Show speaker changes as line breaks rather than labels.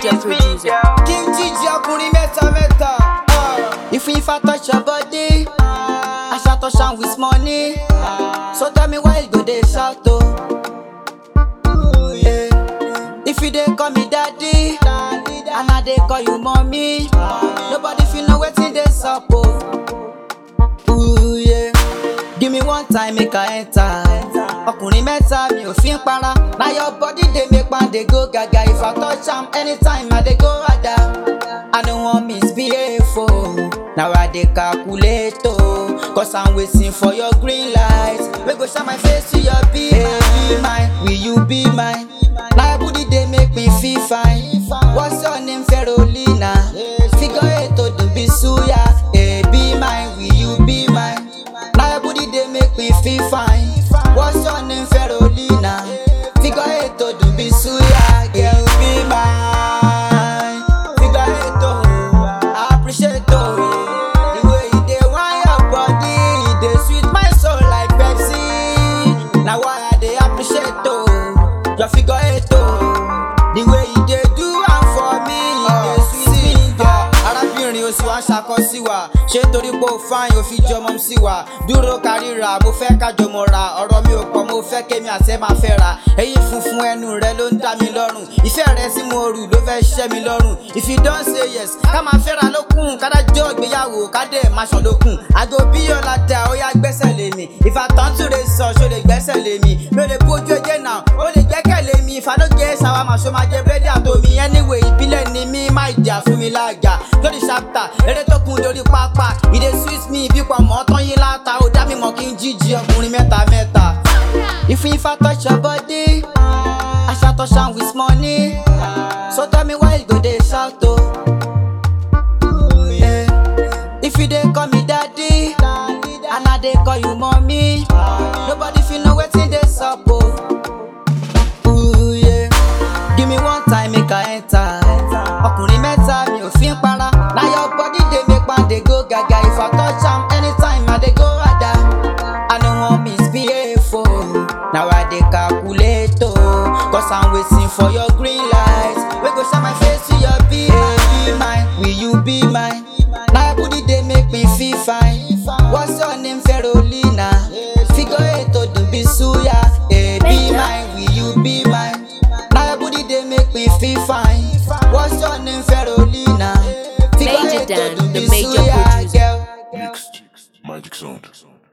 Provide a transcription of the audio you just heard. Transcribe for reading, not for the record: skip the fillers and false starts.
major producer.
King Gigi ọkùnrin mẹ́ta. If I touch your body, I shall touch am with money. So tell me why you go dey shout oh. Yeah. If you dey call me daddy, and I dey call you mommy, nobody feel know wetin dey sup oh. Ooh yeah. Give me one time make I enter. Ọkùnrin mẹ́ta mi ò fi ń para. Na your body dey make man dey go gaga. If I touch am anytime I dey go ada. I no wan misbehave oh. Now I dey calculate oh. Cause I'm waiting for your green light. We go shine my face to your be mine. Will you be mine? Na your booty dey make me feel fine. What's your name? Ferolina. Figure 8 to do be suya. Hey, be mine. Will you be mine? Na your booty dey make me feel fine. What's your name? Ferolina. Figure 8 to do be suya. Girl, be mine. Figure 8 to I appreciate oh. The way you dey want your body, you dey sweet my soul like Pepsi. Now why I dey appreciate oh. Your figure 8 oh. The way you dey do am for me, you dey sweet me girl. Arábìnrin o sì wá ṣakọ sí wa. Ṣé torí pé o fáyín o fi jọmọ sí wa? Dúró kárìíra, mo fẹ́ kájọ mọ̀ ra. Ọ̀rọ̀ mi ò pọ̀, mo fẹ́ kémi àṣẹ máa fẹ́ ra. Eyín funfun ẹnu rẹ ló ń dá mi lọ́rùn. Ìfẹ́ rẹ sí mo rù ló fẹ́ ṣẹ́ mi lọ́rùn. If you don say yes, ká máa fẹ́ra lókun. Kádájọ́ ìgbéyàwó, kádẹ́ máa ṣàn lókun. Àgbo bí ọ̀làdà ó yá gbẹ́sẹ̀ lé mi. If I turn to the sun, ṣó lè gbẹ́sẹ̀ lé mi. Mi ò lè bójú ẹjẹ́ náà, ó lè gbẹ́kẹ̀lé mi. If I no get ṣàwámà, ṣó máa jẹ búrẹ́dì àtòmí. Anyway, ìbílẹ̀ ni mí, má ìjà fún mi láàjà. Lórí ṣápítà, eré tó kún lórí pápá. Ìdè sweet me bí pọ̀ mọ́ tán yín láta. Ó dá mi mọ̀ King Gigi ọkùnrin mẹ́ta. If I touch your body, I shall touch am with money. So tell me why you go dey shout oh. Yeah. If you dey call me daddy, and I dey call you mommy, nobody feel know wetin dey sup oh. Ooh yeah. Give me one time make I enter. Ọkùnrin mẹ́ta mi ò fi ń para. Na your body dey make man dey go gaga. If I touch am anytime I dey go ada. I no wan misbehave oh. Now I dey calculate oh. Cause I'm waiting for your green light. We go shine my face to your be mine. Will you be mine? Na your booty dey make me feel fine. What's your name? Ferolina. Figure 8 to do be suya. Hey, be mine. Will you be mine? Na your booty dey make me feel fine. What's your name? Ferolina. Figure
Major
8 to
Dan,
do
the
be
major
suya,
producer.
girl.
Mixed Magic Sound.